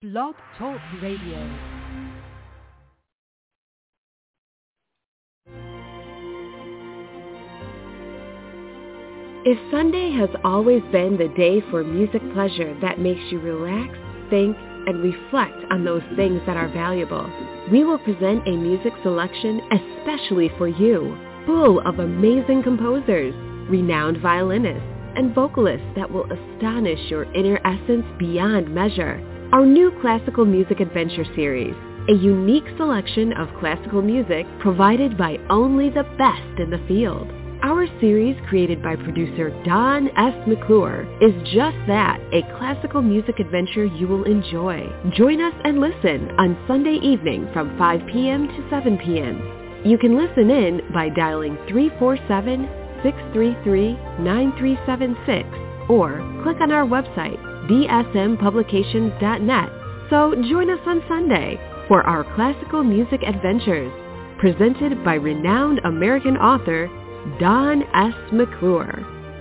Blog Talk Radio. If Sunday has always been the day for music pleasure that makes you relax, think, and reflect on those things that are valuable, we will present a music selection especially for you, full of amazing composers, renowned violinists, and vocalists that will astonish your inner essence beyond measure. Our new Classical Music Adventure series, a unique selection of classical music provided by only the best in the field. Our series, created by producer Don S. McClure, is just that, a classical music adventure you will enjoy. Join us and listen on Sunday evening from 5 p.m. to 7 p.m. You can listen in by dialing 347-633-9376 or click on our website, dsmpublications.net. So join us on Sunday for our classical music adventures, presented by renowned American author Don S. McClure.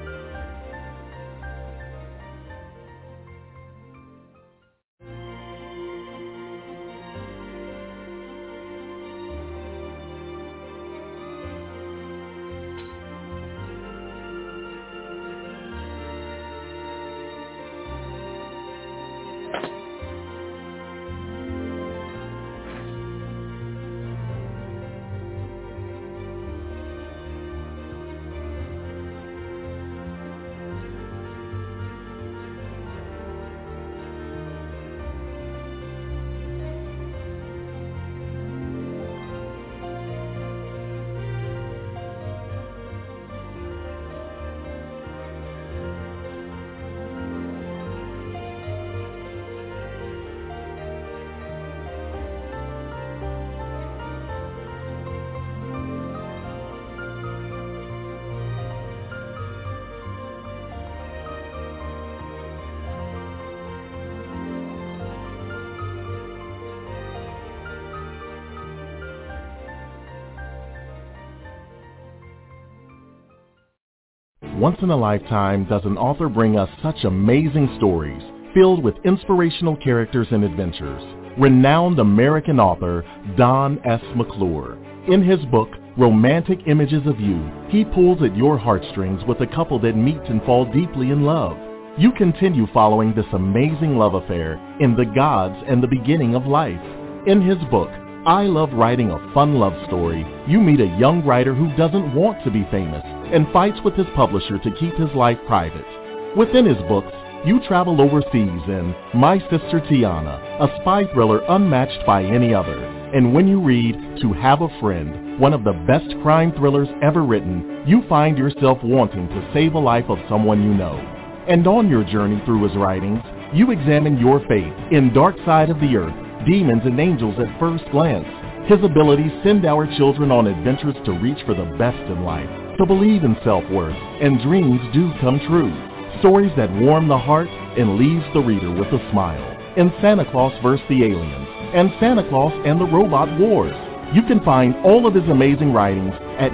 Once in a lifetime does an author bring us such amazing stories filled with inspirational characters and adventures. Renowned American author Don S. McClure. In his book, Romantic Images of You, he pulls at your heartstrings with a couple that meet and fall deeply in love. You continue following this amazing love affair in The Gods and the Beginning of Life. In his book, I Love Writing a Fun Love Story, you meet a young writer who doesn't want to be famous and fights with his publisher to keep his life private. Within his books, you travel overseas in My Sister Tiana, a spy thriller unmatched by any other. And when you read To Have a Friend, one of the best crime thrillers ever written, you find yourself wanting to save a life of someone you know. And on your journey through his writings, you examine your faith in Dark Side of the Earth, Demons and Angels at First Glance. His abilities send our children on adventures to reach for the best in life, to believe in self-worth, and dreams do come true. Stories that warm the heart and leaves the reader with a smile. In Santa Claus vs. the Aliens and Santa Claus and the Robot Wars. You can find all of his amazing writings at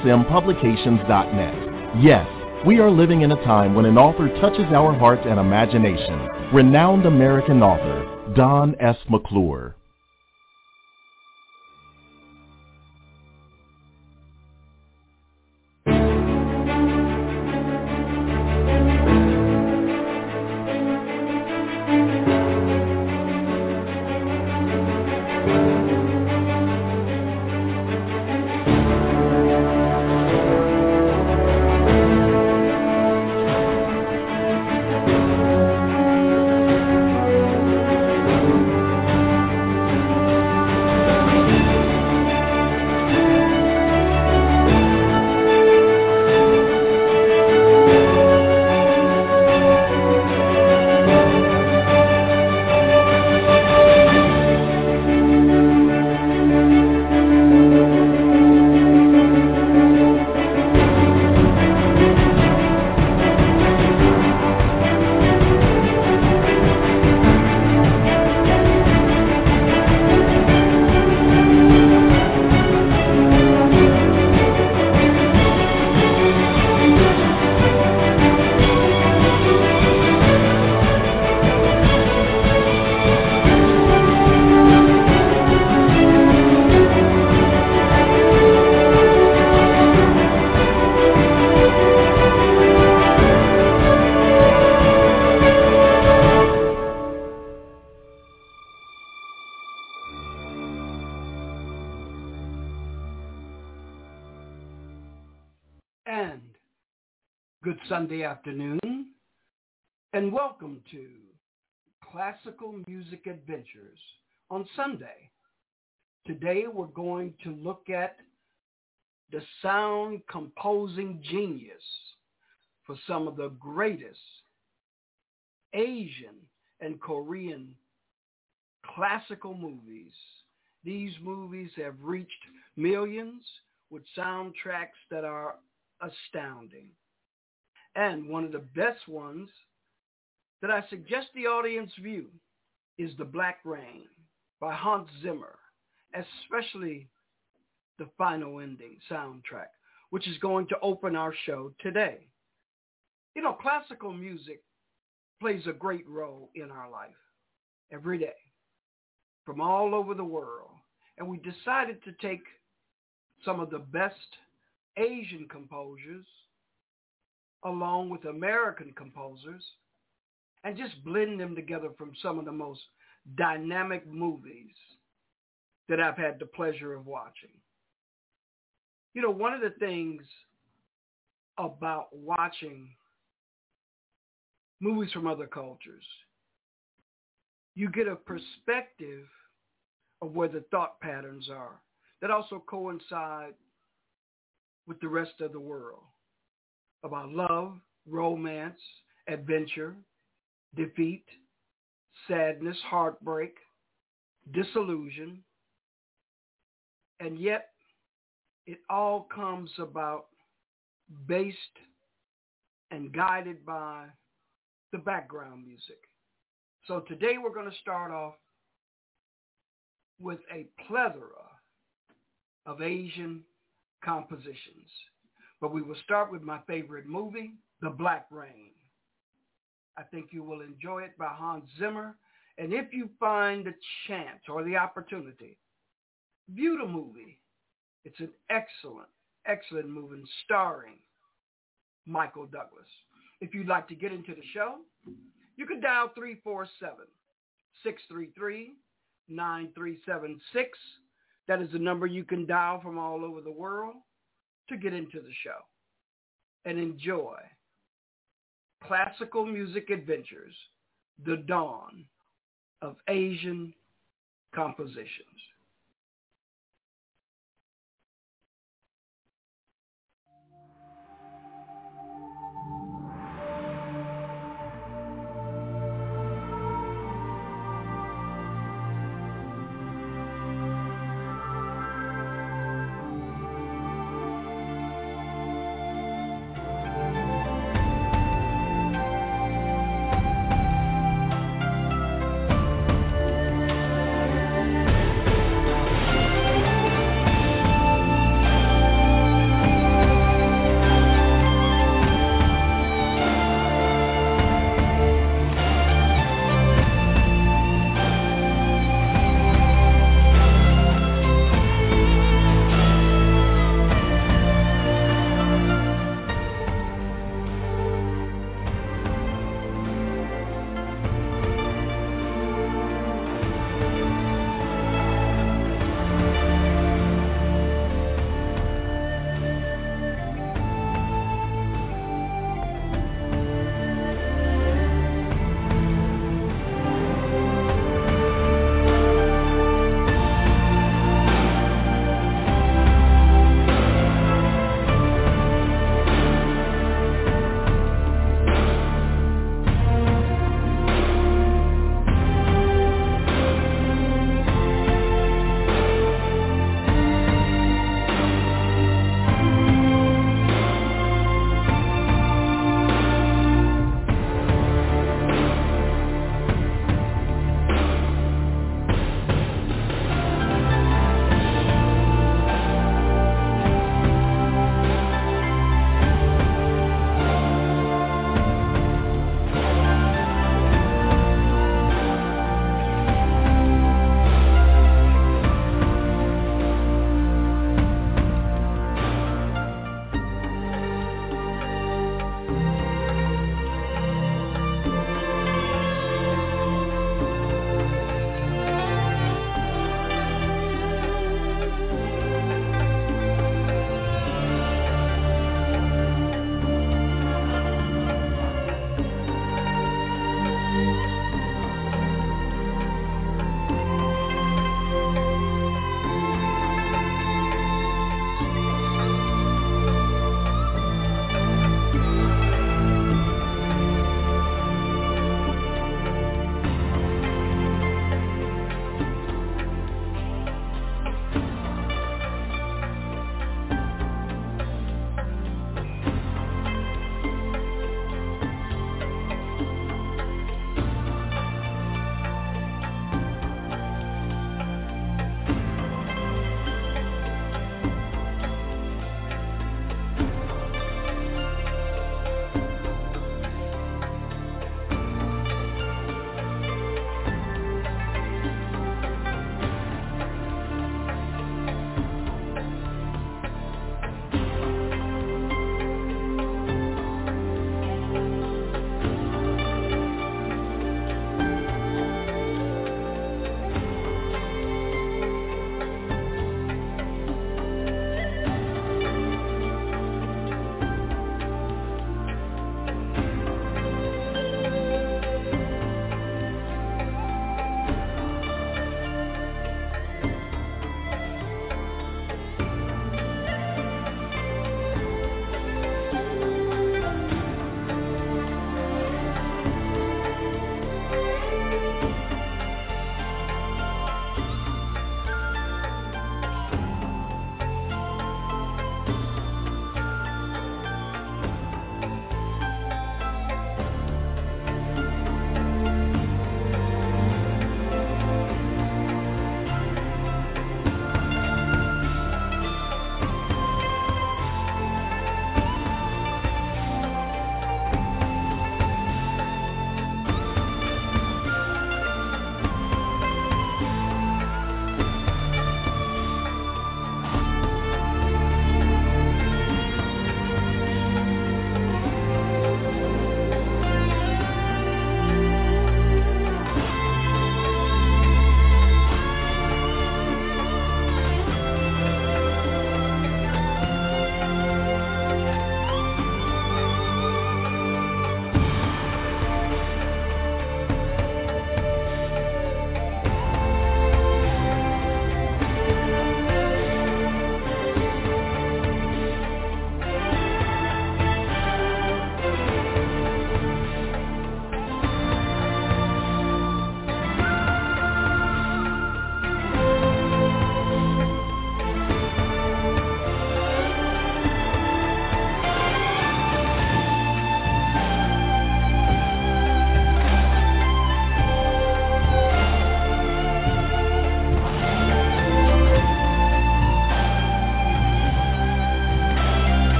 dsmpublications.net. Yes, we are living in a time when an author touches our hearts and imagination. Renowned American author Don S. McClure. Good Sunday afternoon, and welcome to Classical Music Adventures on Sunday. Today we're going to look at the sound composing genius for some of the greatest Asian and Korean classical movies. These movies have reached millions with soundtracks that are astounding. And one of the best ones that I suggest the audience view is The Black Rain by Hans Zimmer, especially the final ending soundtrack, which is going to open our show today. You know, classical music plays a great role in our life every day from all over the world. And we decided to take some of the best Asian composers along with American composers and just blend them together from some of the most dynamic movies that I've had the pleasure of watching. You know, one of the things about watching movies from other cultures, you get a perspective of where the thought patterns are that also coincide with the rest of the world about love, romance, adventure, defeat, sadness, heartbreak, disillusion, and yet it all comes about based and guided by the background music. So today we're going to start off with a plethora of Asian compositions. But we will start with my favorite movie, The Black Rain. I think you will enjoy it by Hans Zimmer. And if you find the chance or the opportunity, view the movie. It's an excellent, excellent movie starring Michael Douglas. If you'd like to get into the show, you can dial 347-633-9376. That is the number you can dial from all over the world to get into the show and enjoy Classical Music Adventures, the dawn of Asian compositions.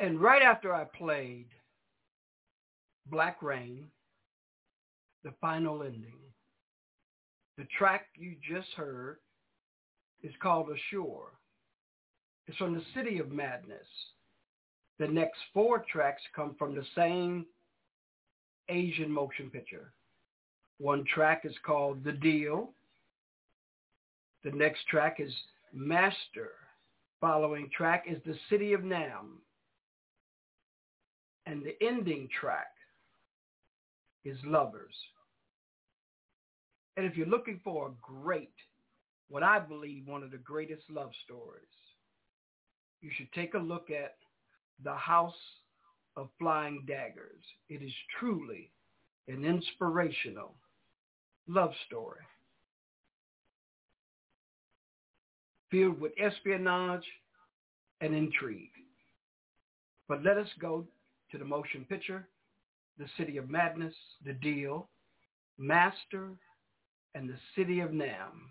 And right after I played Black Rain, the final ending, the track you just heard is called Ashore. It's from the City of Madness. The next 4 tracks come from the same Asian motion picture. One track is called The Deal. The next track is Master. Following track is The City of Nam. And the ending track is Lovers. And if you're looking for a great, what I believe one of the greatest love stories, you should take a look at The House of Flying Daggers. It is truly an inspirational love story filled with espionage and intrigue. But let us go to the motion picture, The City of Madness, The Deal, Master, and The City of Nam.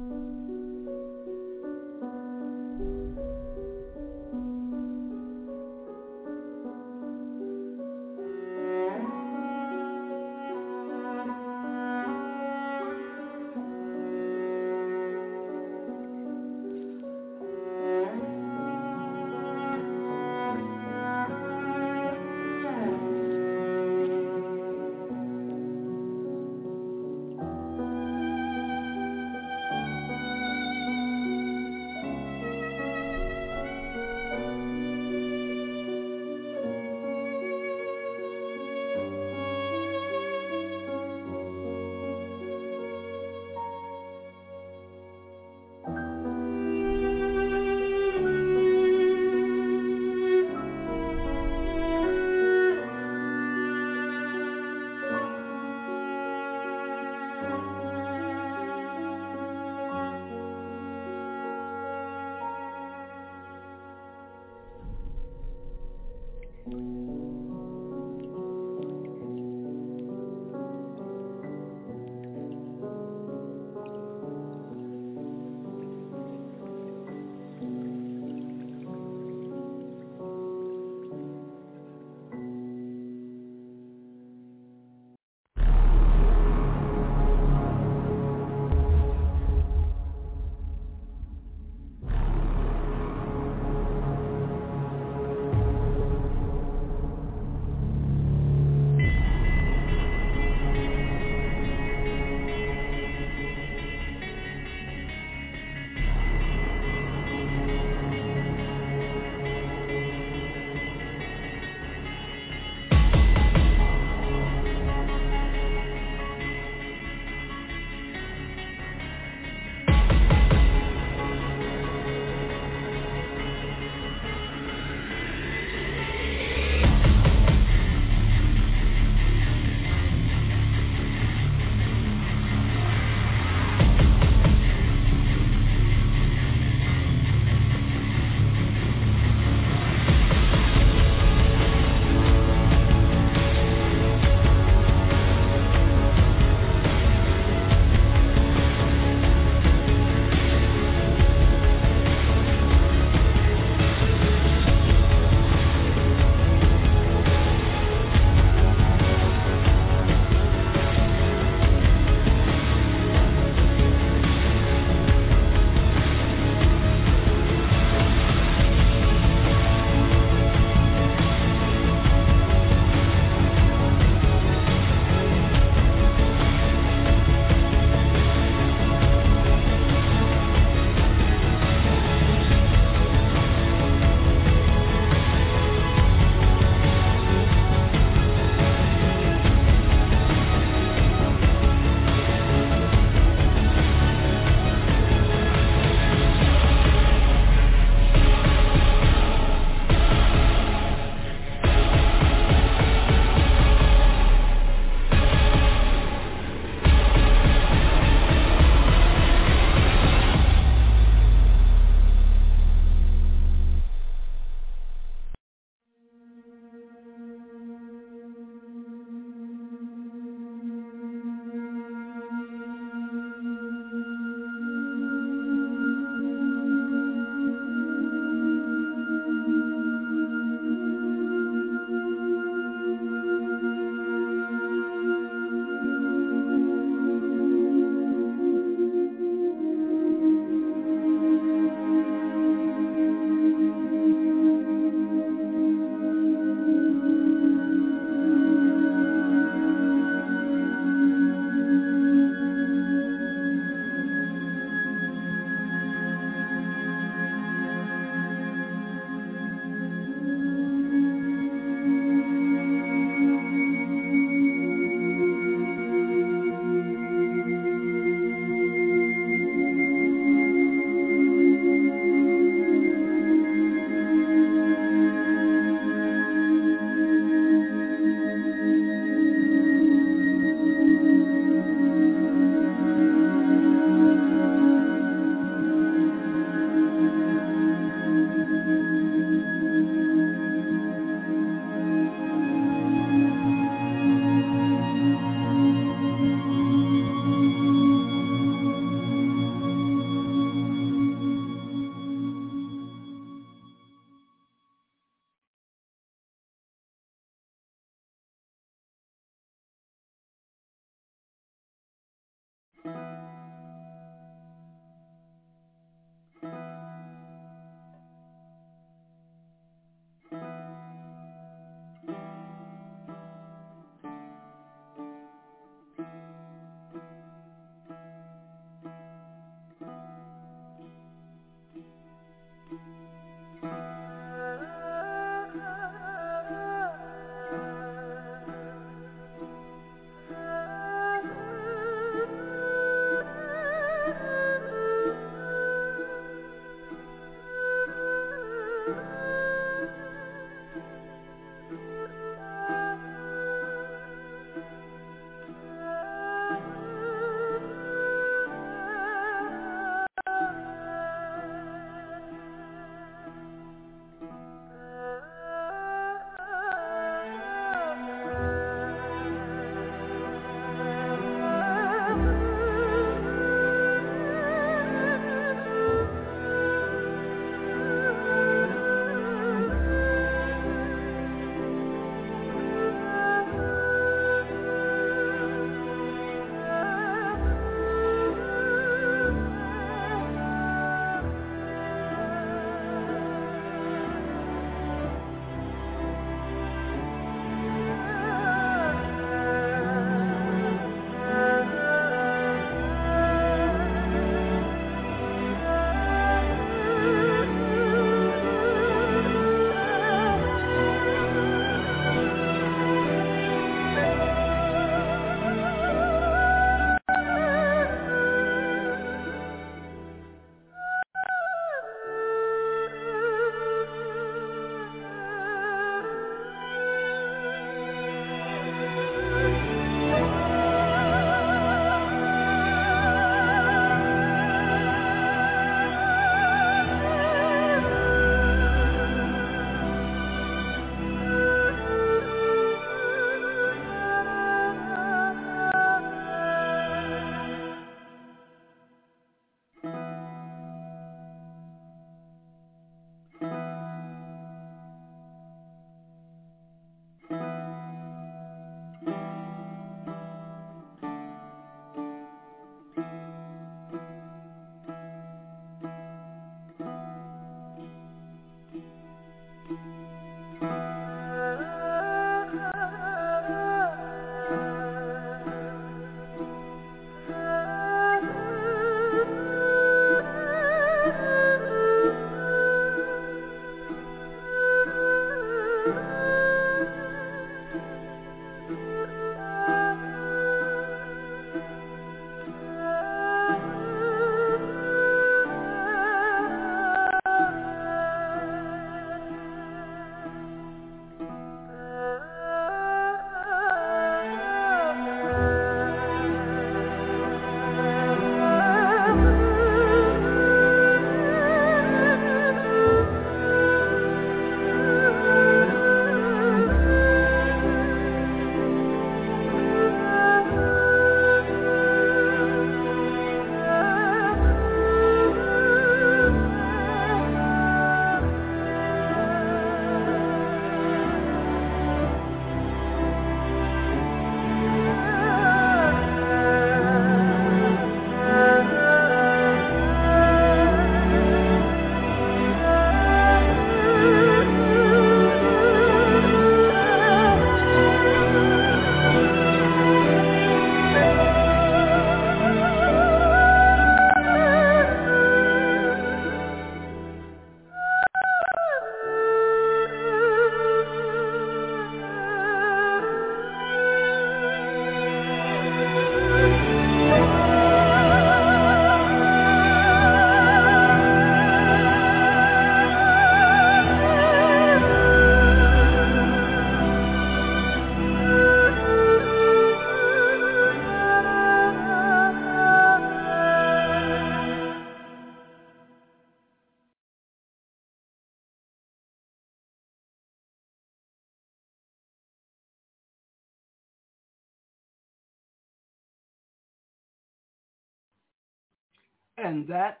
And that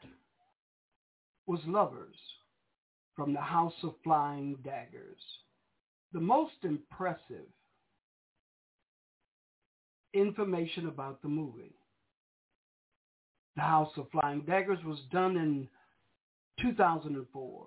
was Lovers from the House of Flying Daggers. The most impressive information about the movie The House of Flying Daggers was done in 2004.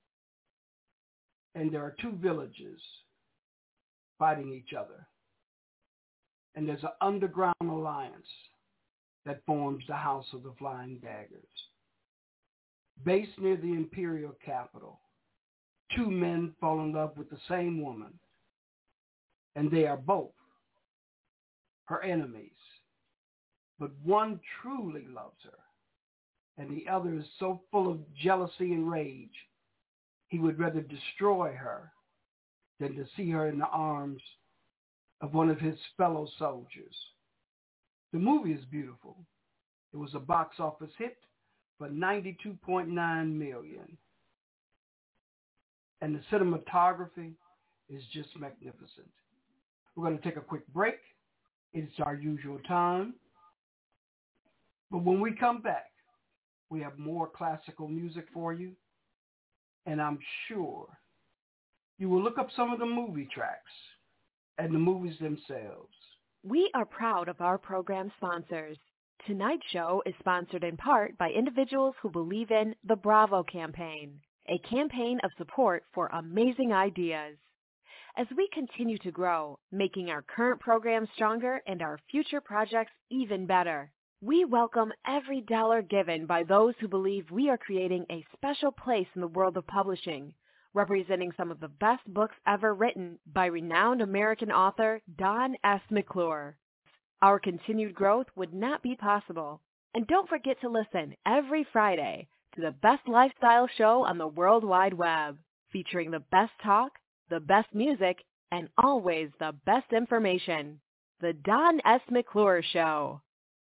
And there are two villages fighting each other. And there's an underground alliance that forms the House of the Flying Daggers. Based near the imperial capital, two men fall in love with the same woman, and they are both her enemies. But one truly loves her, and the other is so full of jealousy and rage, he would rather destroy her than to see her in the arms of one of his fellow soldiers. The movie is beautiful. It was a box office hit for $92.9 million. And the cinematography is just magnificent. We're going to take a quick break. It's our usual time. But when we come back, we have more classical music for you. And I'm sure you will look up some of the movie tracks and the movies themselves. We are proud of our program sponsors. Tonight's show is sponsored in part by individuals who believe in the Bravo campaign, a campaign of support for amazing ideas. As we continue to grow, making our current program stronger and our future projects even better, we welcome every dollar given by those who believe we are creating a special place in the world of publishing, representing some of the best books ever written by renowned American author Don S. McClure. Our continued growth would not be possible. And don't forget to listen every Friday to the best lifestyle show on the World Wide Web, featuring the best talk, the best music, and always the best information. The Don S. McClure Show.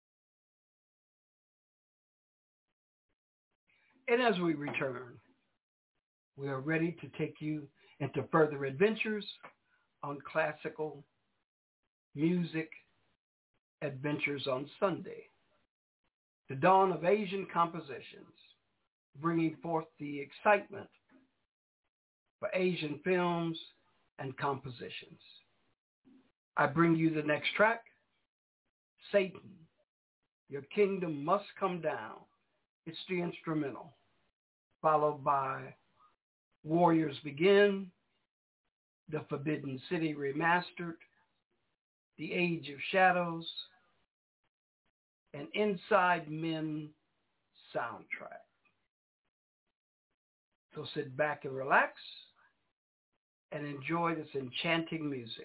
And as we return, we are ready to take you into further adventures on classical music adventures on Sunday. The dawn of Asian compositions, bringing forth the excitement for Asian films and compositions. I bring you the next track, Satan, Your Kingdom Must Come Down. It's the instrumental, followed by Warriors Begin, The Forbidden City Remastered, The Age of Shadows, and Inside Men soundtrack. So sit back and relax and enjoy this enchanting music.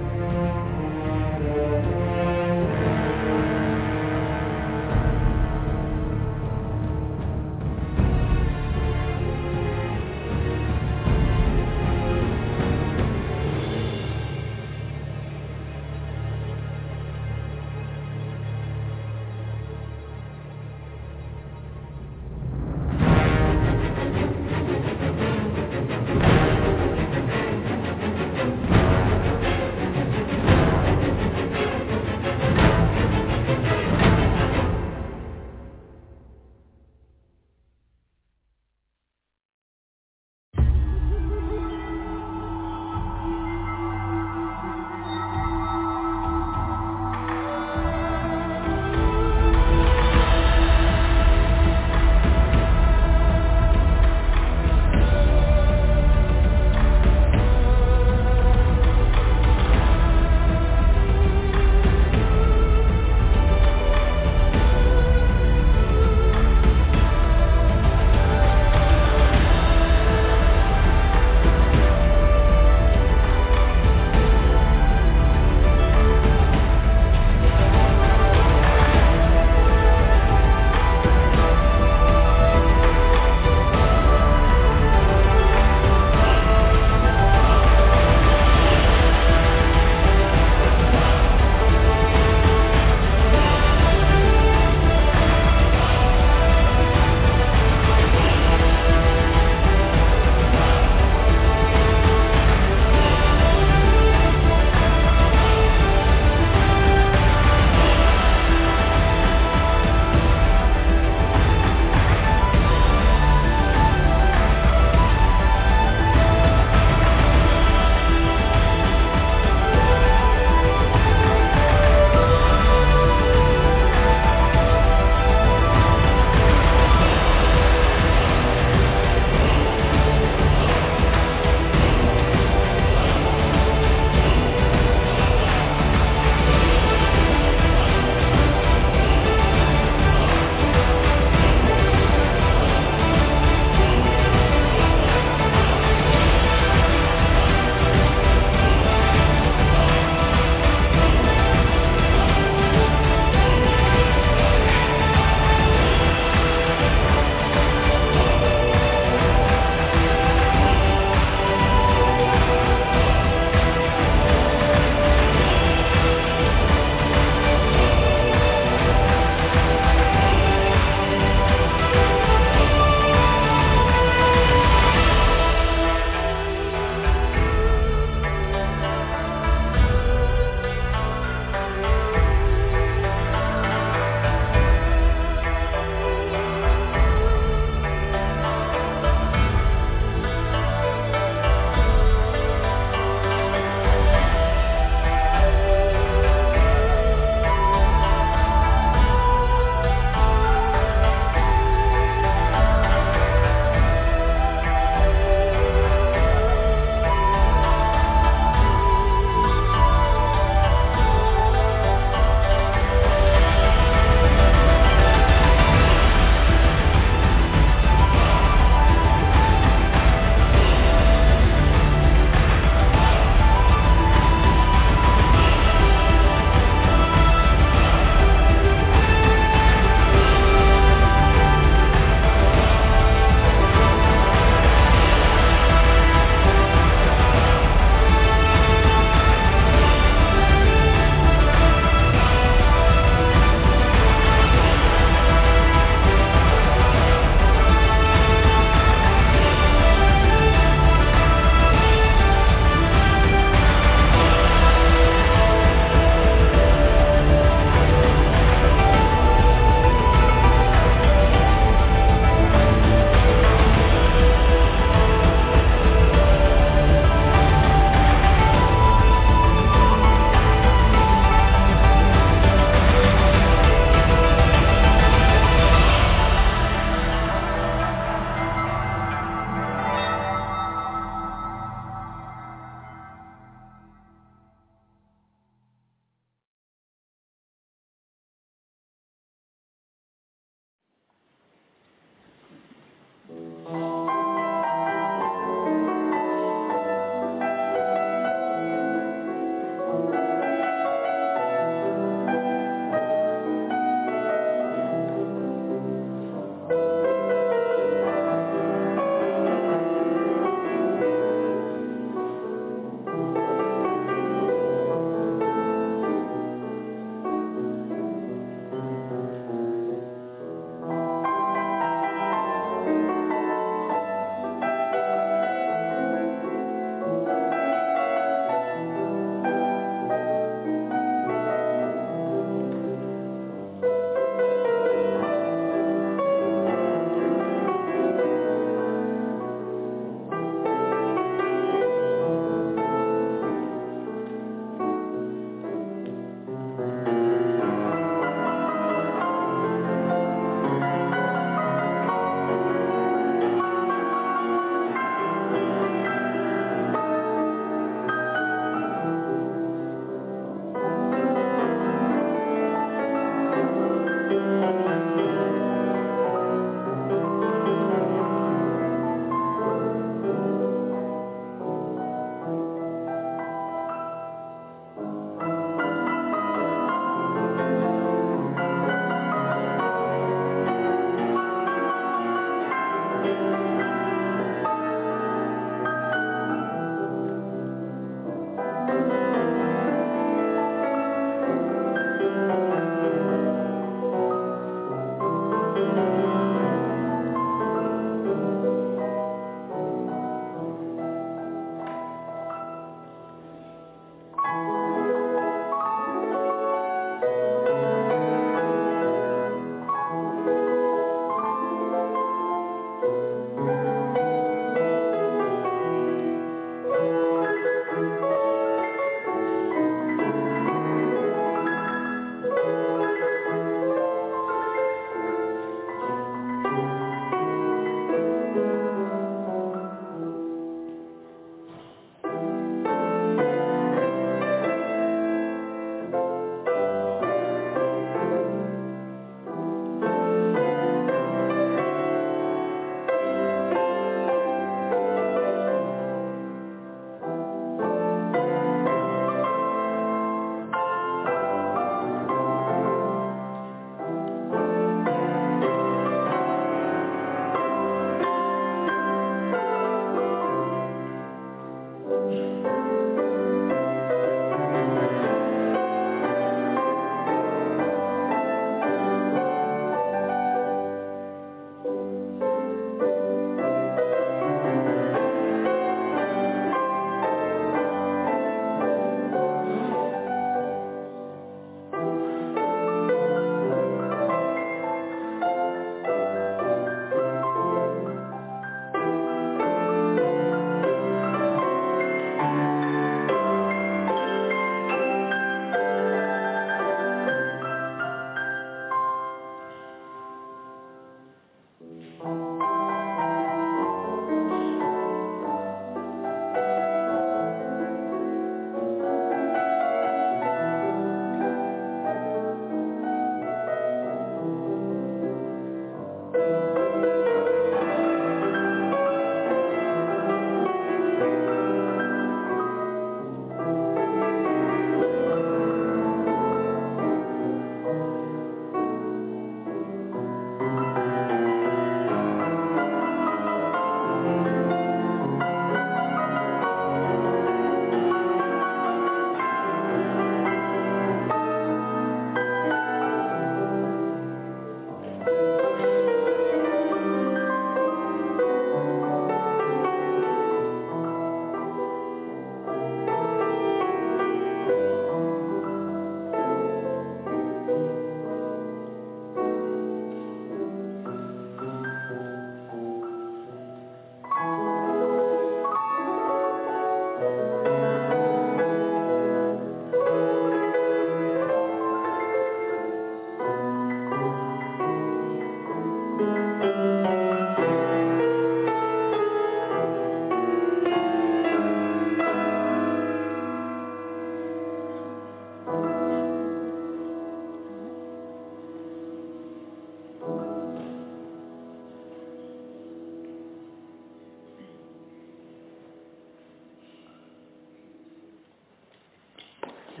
And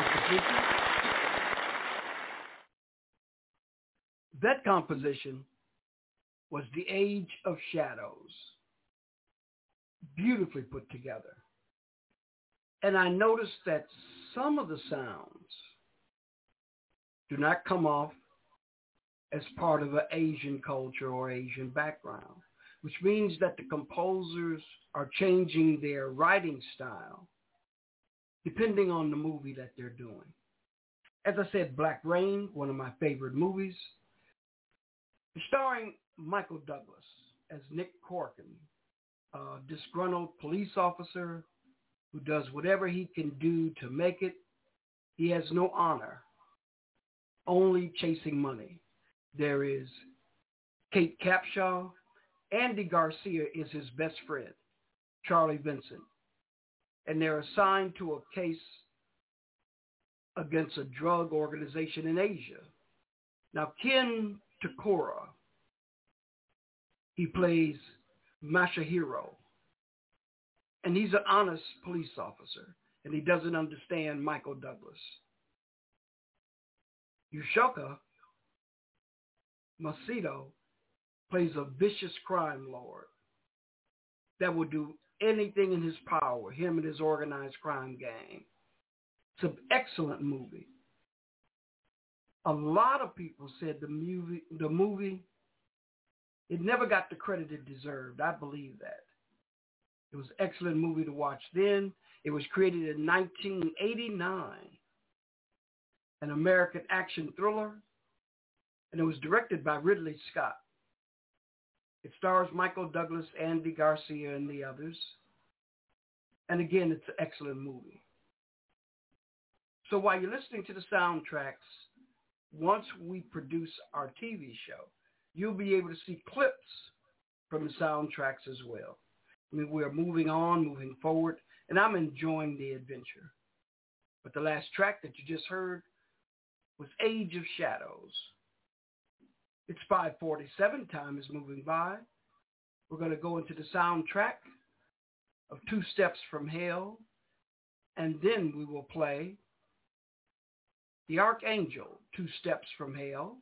that composition was The Age of Shadows. Beautifully put together. And I noticed that some of the sounds do not come off as part of an Asian culture or Asian background, which means that the composers are changing their writing style depending on the movie that they're doing. As I said, Black Rain, one of my favorite movies, starring Michael Douglas as Nick Corkin, a disgruntled police officer who does whatever he can do to make it. He has no honor, only chasing money. There is Kate Capshaw. Andy Garcia is his best friend, Charlie Vincent. And they're assigned to a case against a drug organization in Asia. Now, Ken Takora, he plays Masahiro. And he's an honest police officer, and he doesn't understand Michael Douglas. Yushoka Masato plays a vicious crime lord that will do anything in his power, him and his organized crime gang. It's an excellent movie. A lot of people said the movie, it never got the credit it deserved. I believe that. It was an excellent movie to watch then. It was created in 1989, an American action thriller, and it was directed by Ridley Scott. It stars Michael Douglas, Andy Garcia, and the others. And again, it's an excellent movie. So while you're listening to the soundtracks, once we produce our TV show, you'll be able to see clips from the soundtracks as well. I mean, we're moving on, moving forward, and I'm enjoying the adventure. But the last track that you just heard was Age of Shadows. It's 5:47. Time is moving by. We're going to go into the soundtrack of Two Steps from Hell, and then we will play The Archangel, Two Steps from Hell.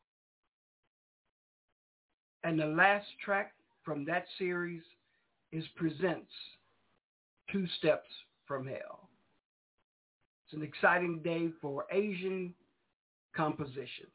And the last track from that series is Presents, Two Steps from Hell. It's an exciting day for Asian compositions.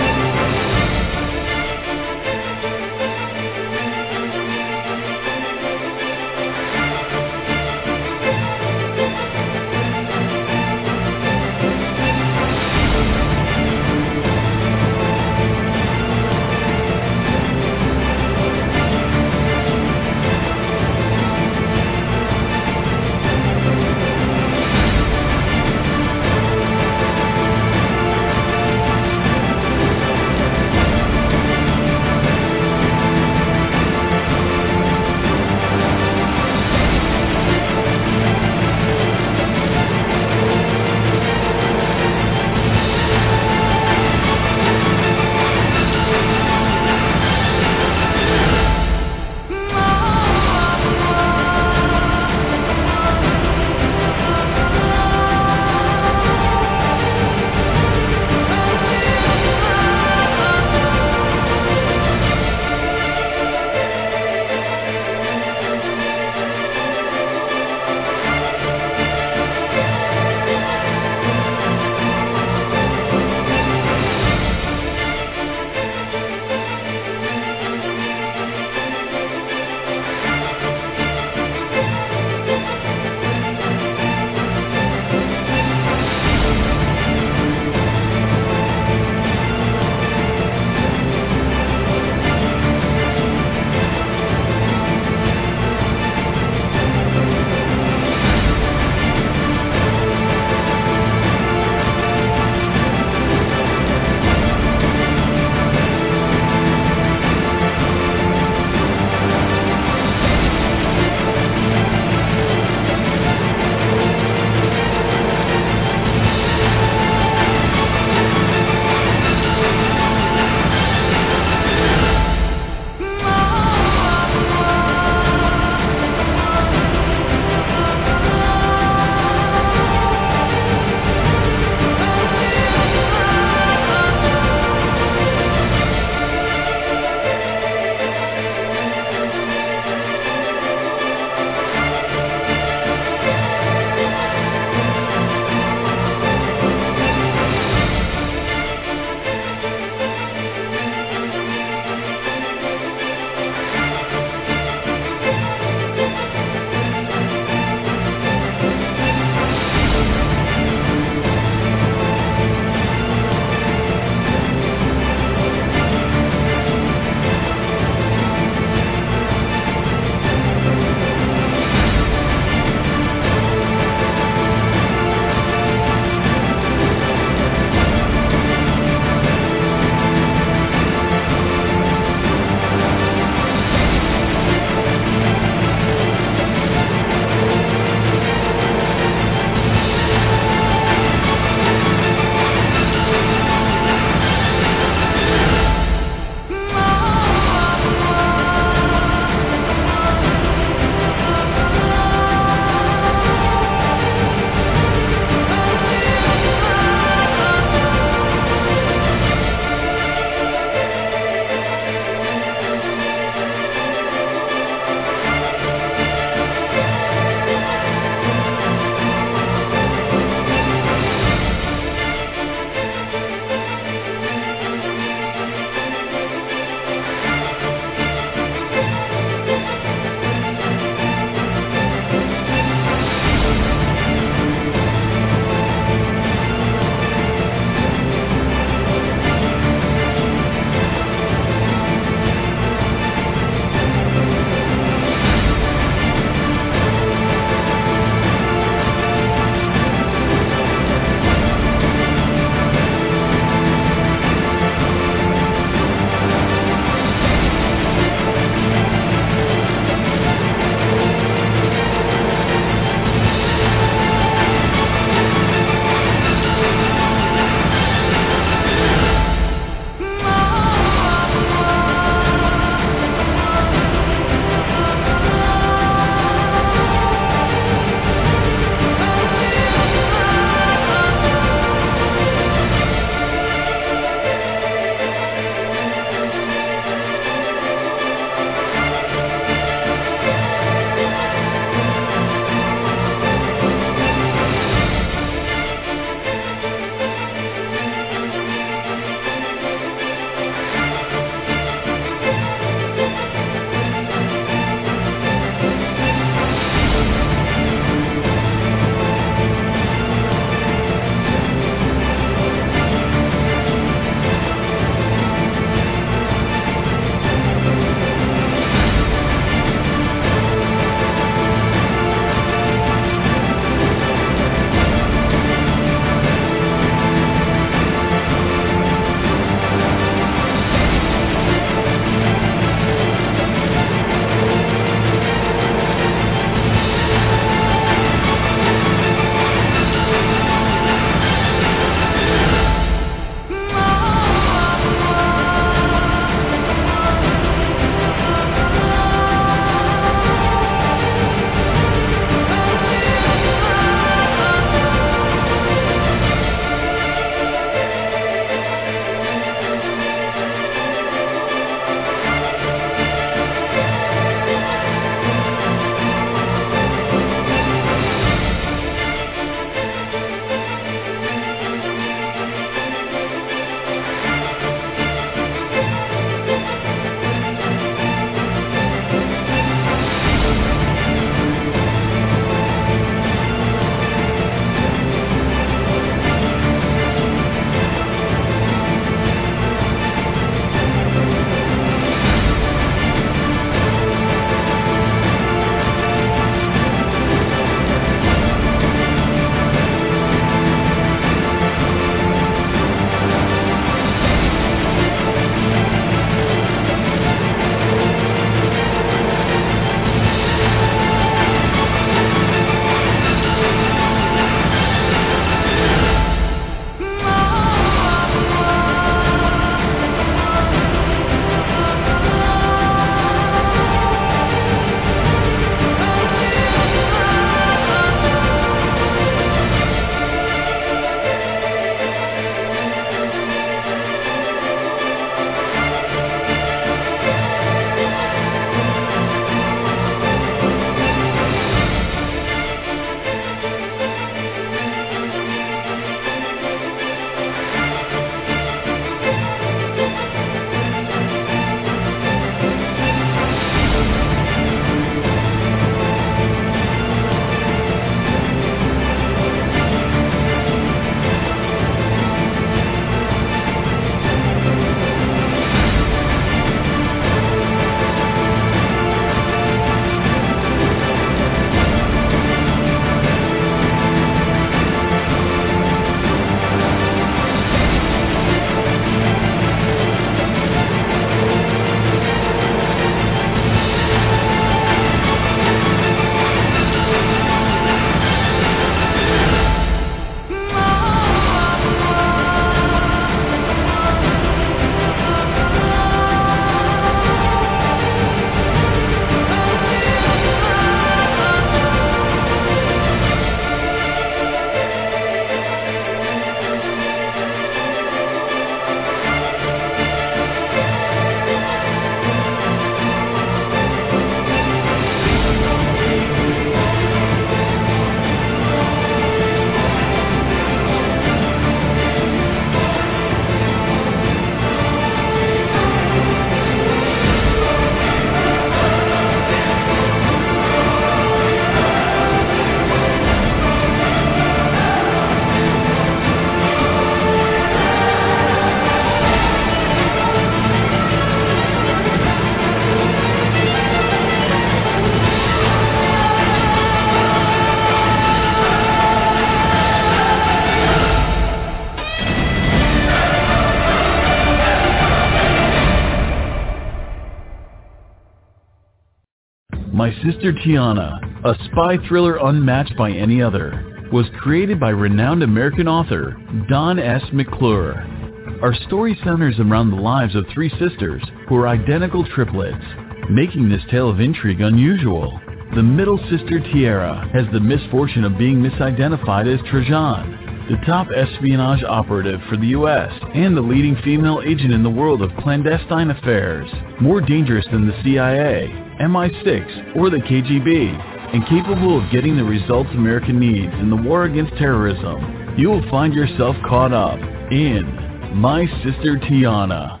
My Sister Tiana, a spy thriller unmatched by any other, was created by renowned American author Don S. McClure. Our story centers around the lives of three sisters who are identical triplets, making this tale of intrigue unusual. The middle sister, Tiara, has the misfortune of being misidentified as Trajan, the top espionage operative for the U.S. and the leading female agent in the world of clandestine affairs, more dangerous than the CIA, MI6, or the KGB, and capable of getting the results America needs in the war against terrorism. You will find yourself caught up in My Sister Tiana.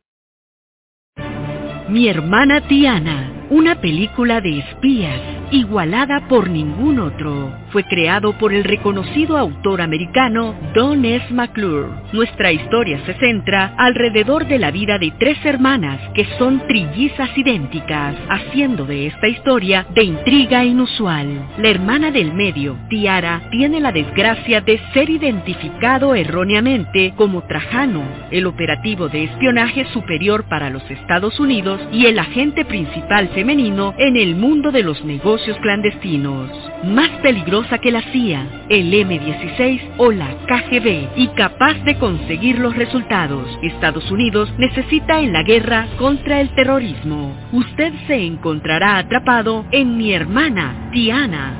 Mi hermana Tiana, una película de espías igualada por ningún otro. Fue creado por el reconocido autor americano Don S. McClure. Nuestra historia se centra alrededor de la vida de tres hermanas que son trillizas idénticas, haciendo de esta historia de intriga inusual. La hermana del medio, Tiara, tiene la desgracia de ser identificado erróneamente como Trajano, el operativo de espionaje superior para los Estados Unidos y el agente principal femenino en el mundo de los negocios clandestinos. Más peligrosa que la CIA, el M-16 o la KGB, y capaz de conseguir los resultados Estados Unidos necesita en la guerra contra el terrorismo. Usted se encontrará atrapado en Mi hermana Tiana.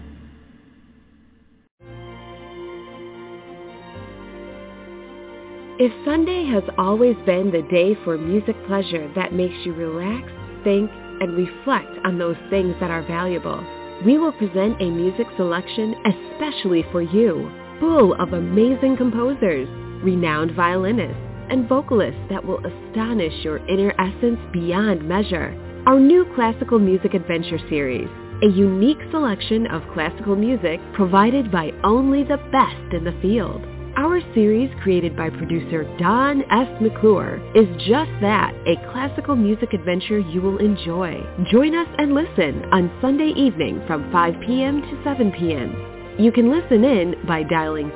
If Sunday has always been the day for music pleasure that makes you relax, think, and reflect on those things that are valuable, we will present a music selection especially for you, full of amazing composers, renowned violinists, and vocalists that will astonish your inner essence beyond measure. Our new classical music adventure series, a unique selection of classical music provided by only the best in the field. Our series, created by producer Don S. McClure, is just that, a classical music adventure you will enjoy. Join us and listen on Sunday evening from 5 p.m. to 7 p.m. You can listen in by dialing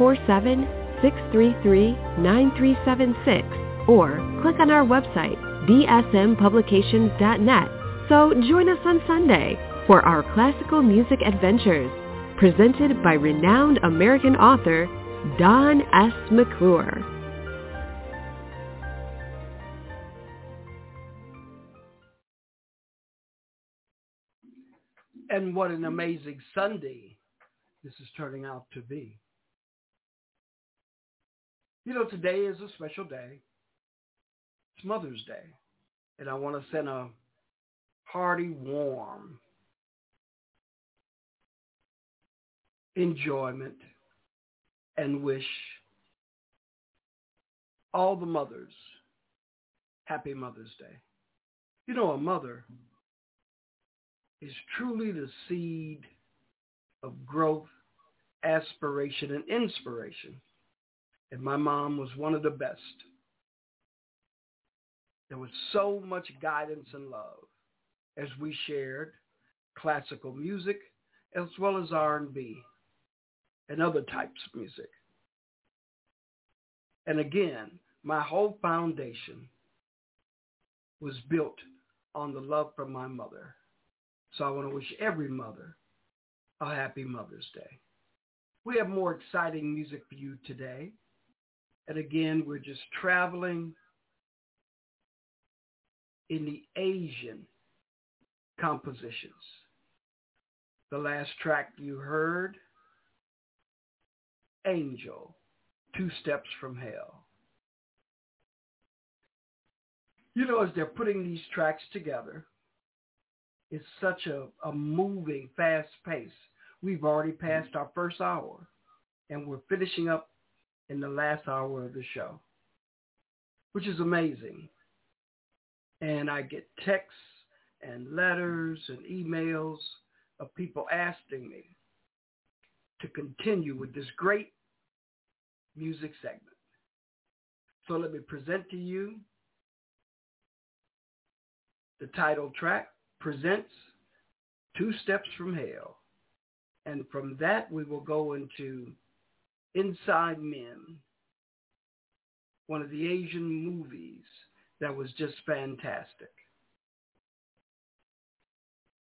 347-633-9376 or click on our website, dsmpublications.net. So join us on Sunday for our classical music adventures, presented by renowned American author Don S. McClure. And what an amazing Sunday this is turning out to be. You know, today is a special day. It's Mother's Day. And I want to send a hearty, warm enjoyment and wish all the mothers happy Mother's Day. You know, a mother is truly the seed of growth, aspiration, and inspiration. And my mom was one of the best. There was so much guidance and love as we shared classical music as well as R&B. And other types of music. And again, my whole foundation was built on the love from my mother. So I want to wish every mother a happy Mother's Day. We have more exciting music for you today. And again, we're just traveling in the Asian compositions. The last track you heard, Angel, Two Steps from Hell. You know, as they're putting these tracks together, it's such a moving, fast pace. We've already passed our first hour, and we're finishing up in the last hour of the show, which is amazing. And I get texts and letters and emails of people asking me to continue with this great music segment. So let me present to you the title track, Presents Two Steps from Hell. And from that, we will go into Inside Men, one of the Asian movies that was just fantastic.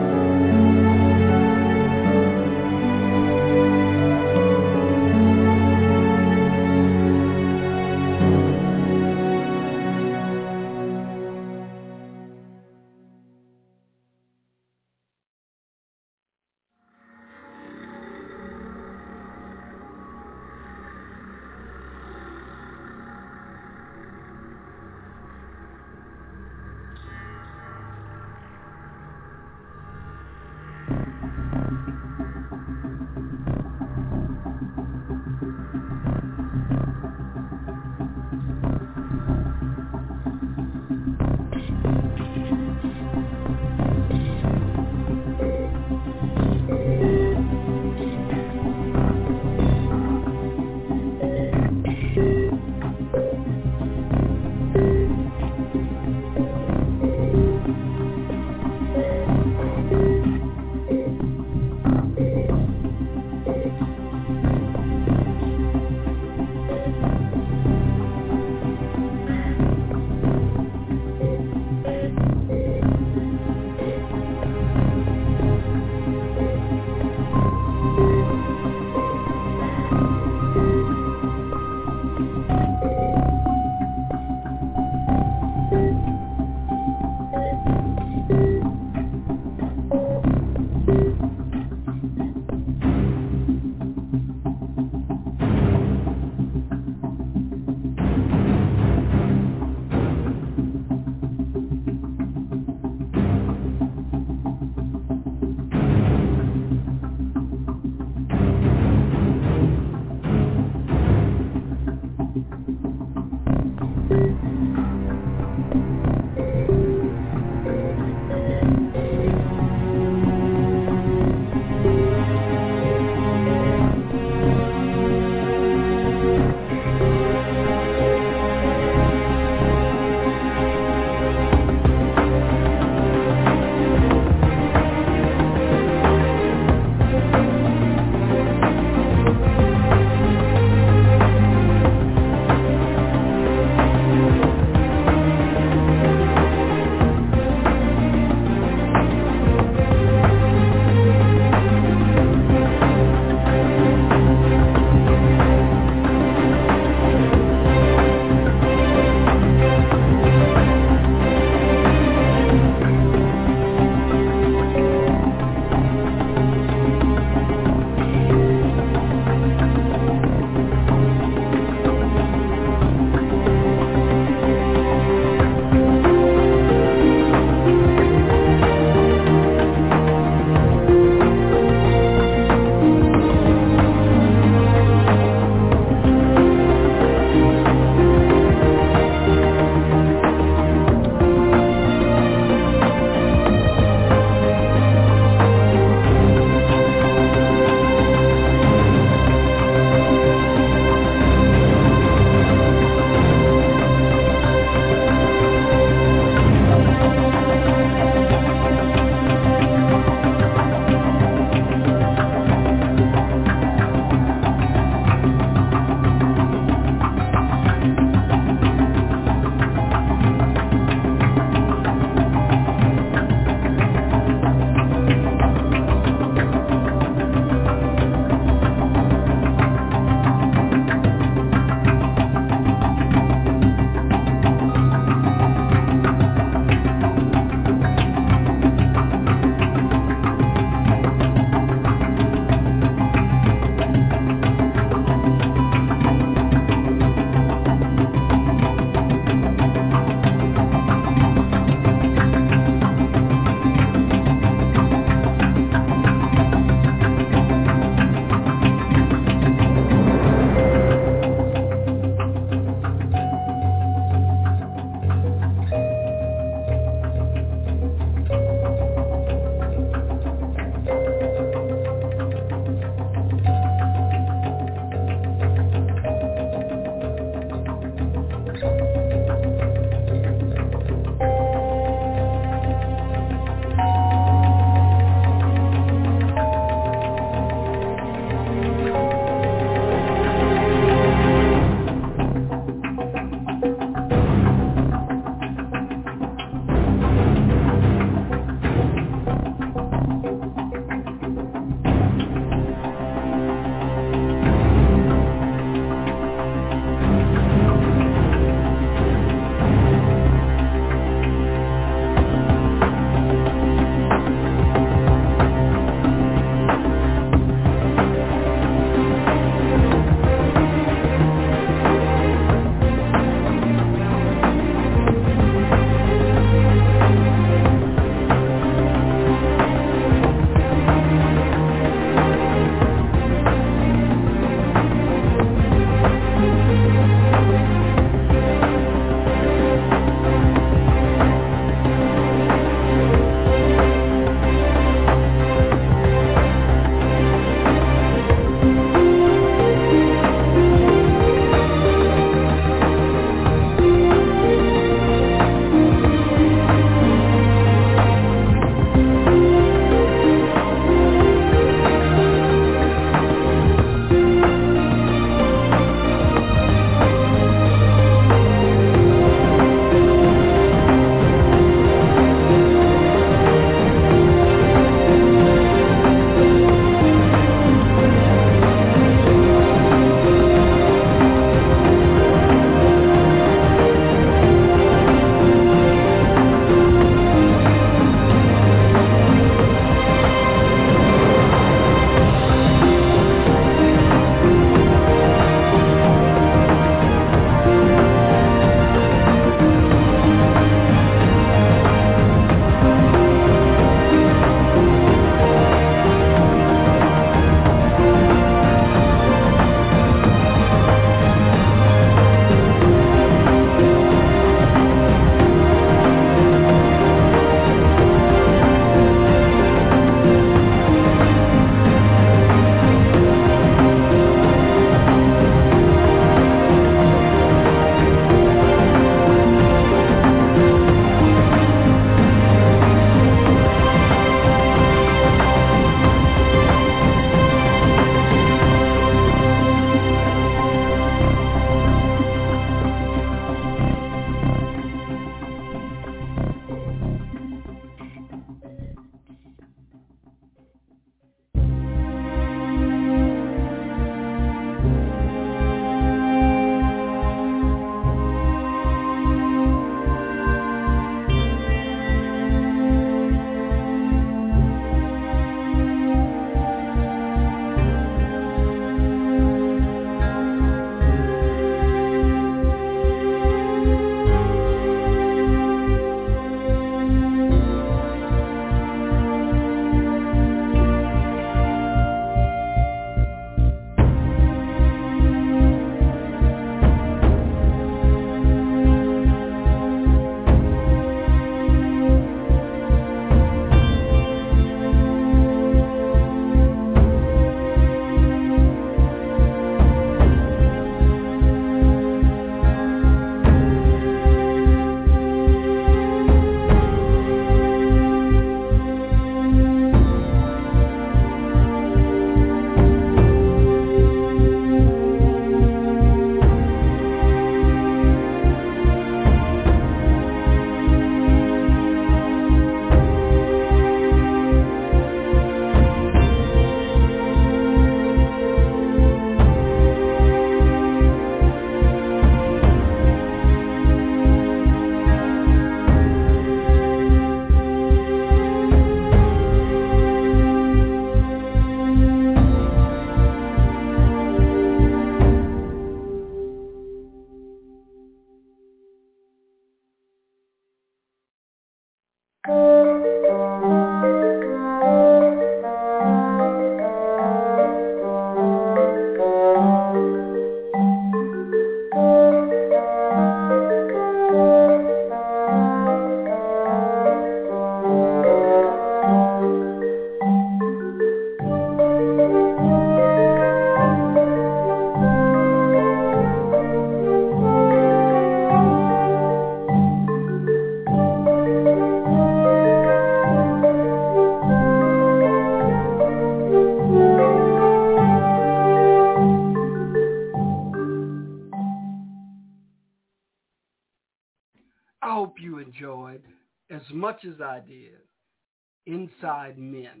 enjoyed as much as I did Inside Men.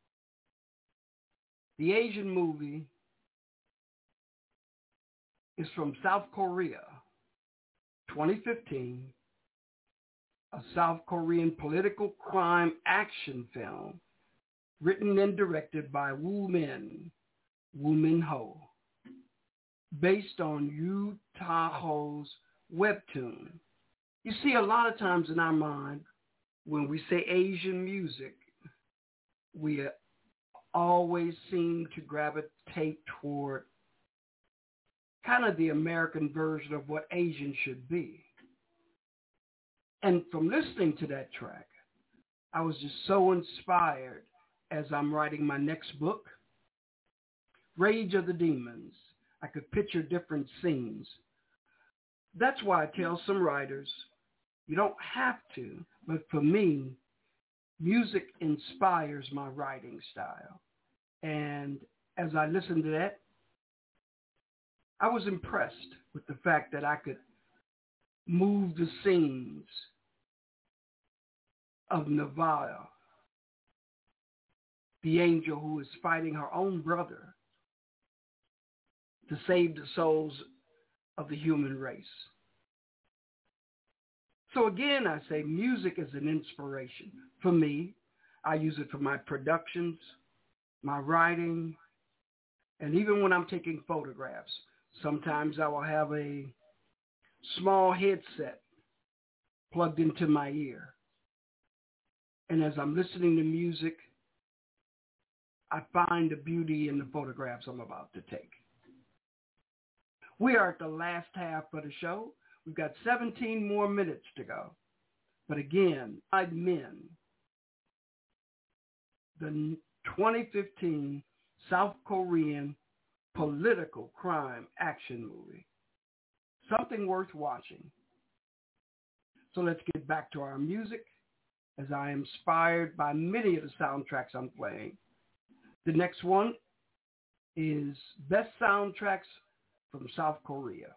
The Asian movie is from South Korea, 2015, a South Korean political crime action film written and directed by Woo Min Ho, based on Yu Ta-ho's webtoon. You see, a lot of times in our mind, when we say Asian music, we always seem to gravitate toward kind of the American version of what Asian should be. And from listening to that track, I was just so inspired as I'm writing my next book, Rage of the Demons. I could picture different scenes. That's why I tell some writers, you don't have to, but for me, music inspires my writing style. And as I listened to that, I was impressed with the fact that I could move the scenes of Navaya, the angel who is fighting her own brother to save the souls of the human race. So again, I say music is an inspiration. For me, I use it for my productions, my writing, and even when I'm taking photographs. Sometimes I will have a small headset plugged into my ear. And as I'm listening to music, I find the beauty in the photographs I'm about to take. We are at the last half of the show. We've got 17 more minutes to go. But again, Inside Men, the 2015 South Korean political crime action movie. Something worth watching. So let's get back to our music, as I am inspired by many of the soundtracks I'm playing. The next one is Best Soundtracks from South Korea.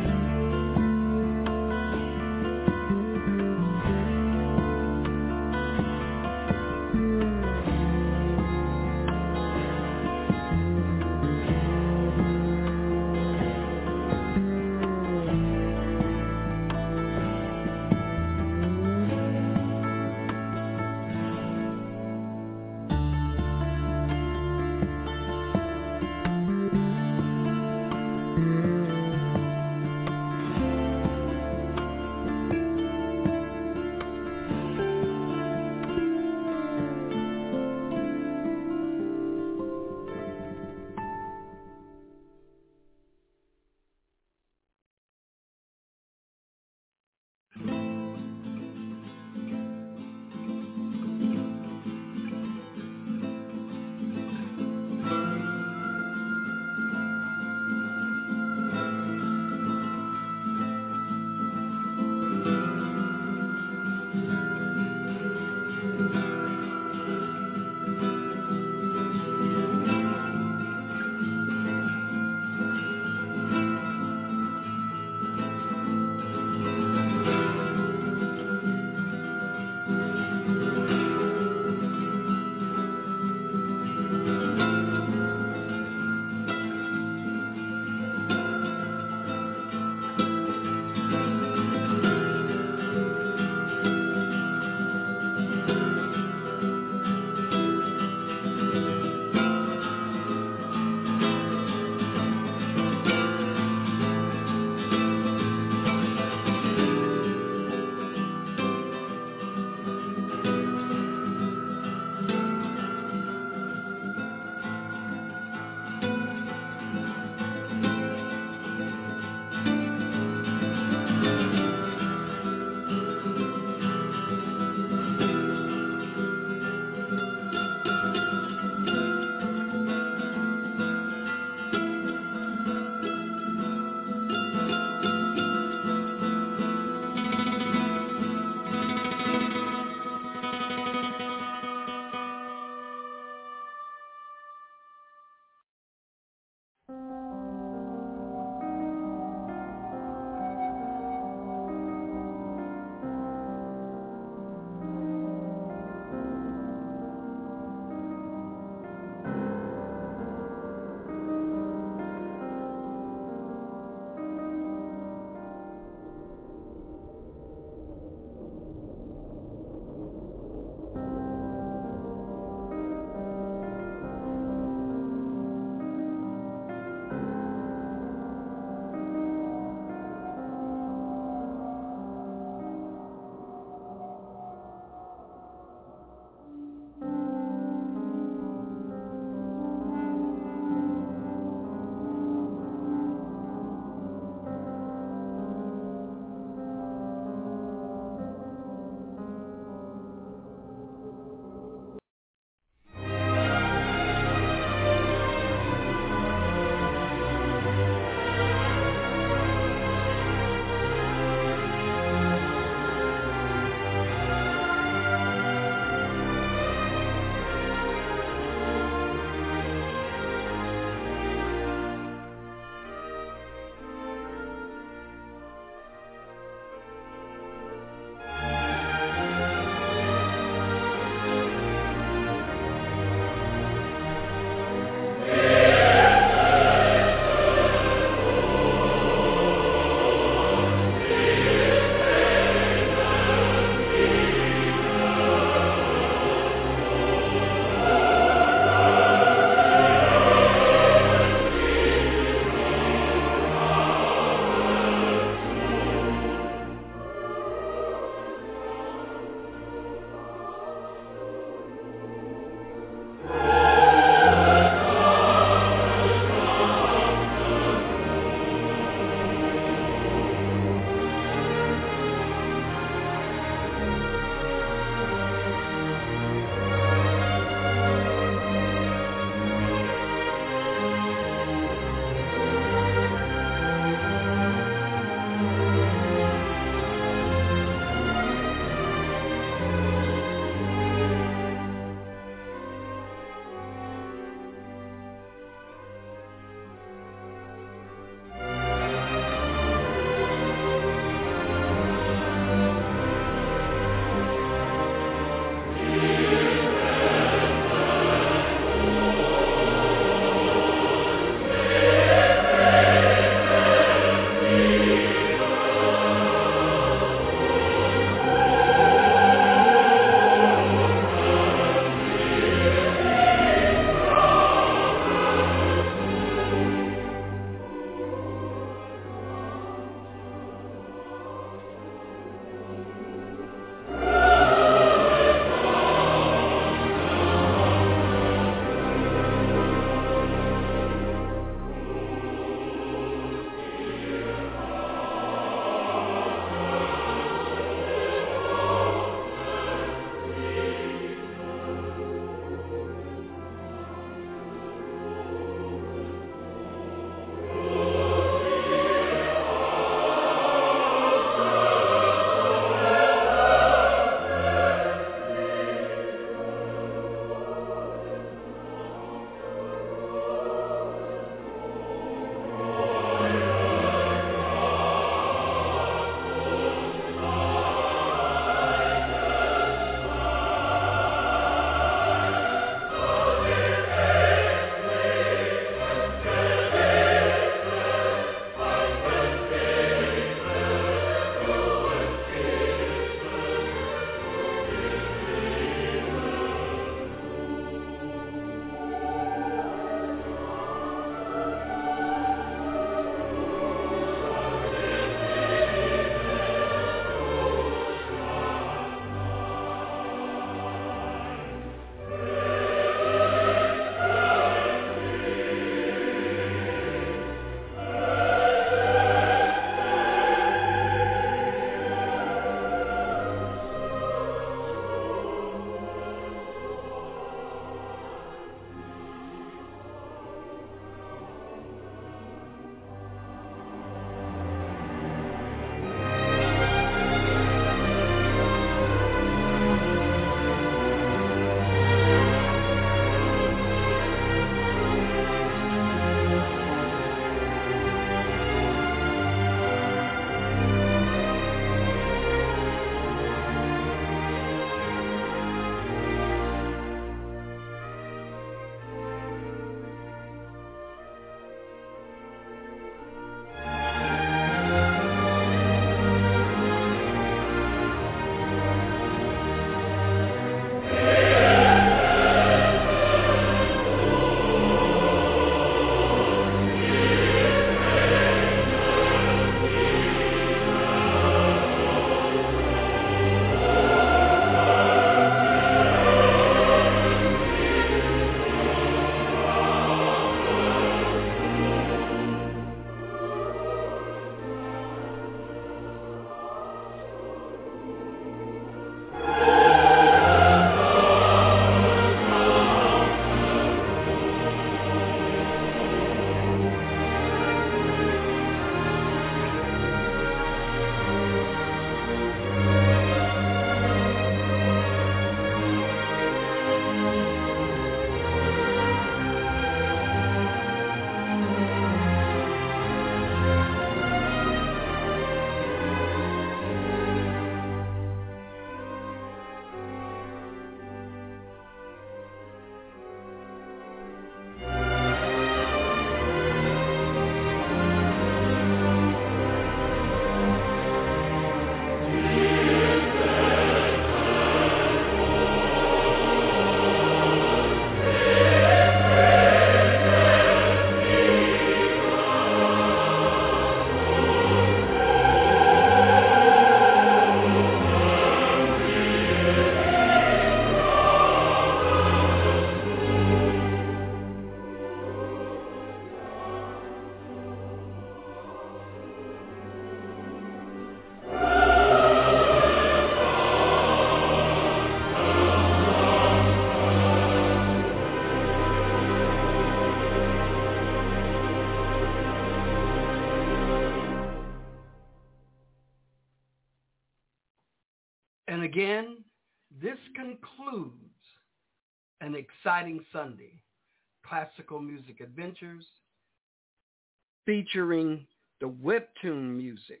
again, this concludes an exciting Sunday, Classical Music Adventures, featuring the webtoon music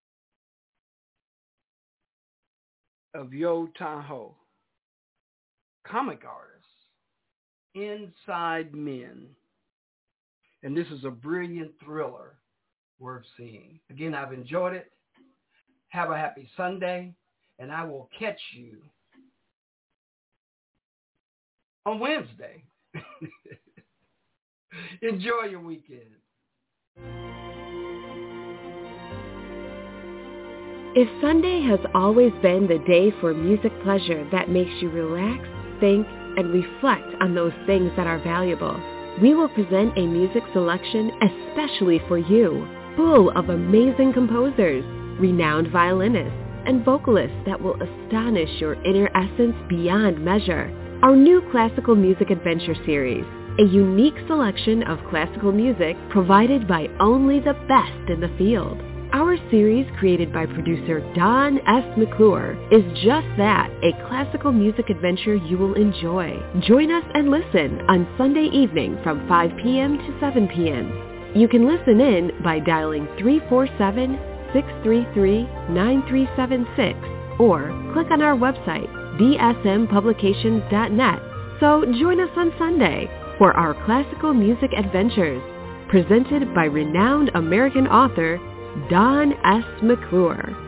of Yo Taho, comic artist, Inside Men. And this is a brilliant thriller worth seeing. Again, I've enjoyed it. Have a happy Sunday, and I will catch you on Wednesday. Enjoy your weekend. If Sunday has always been the day for music pleasure that makes you relax, think, and reflect on those things that are valuable, we will present a music selection especially for you, full of amazing composers, renowned violinists, and vocalists that will astonish your inner essence beyond measure. Our new Classical Music Adventure series, a unique selection of classical music provided by only the best in the field. Our series, created by producer Don S. McClure, is just that, a classical music adventure you will enjoy. Join us and listen on Sunday evening from 5 p.m. to 7 p.m. You can listen in by dialing 347-633-9376 or click on our website, dsmpublications.net. So join us on Sunday for our classical music adventures, presented by renowned American author Don S. McClure.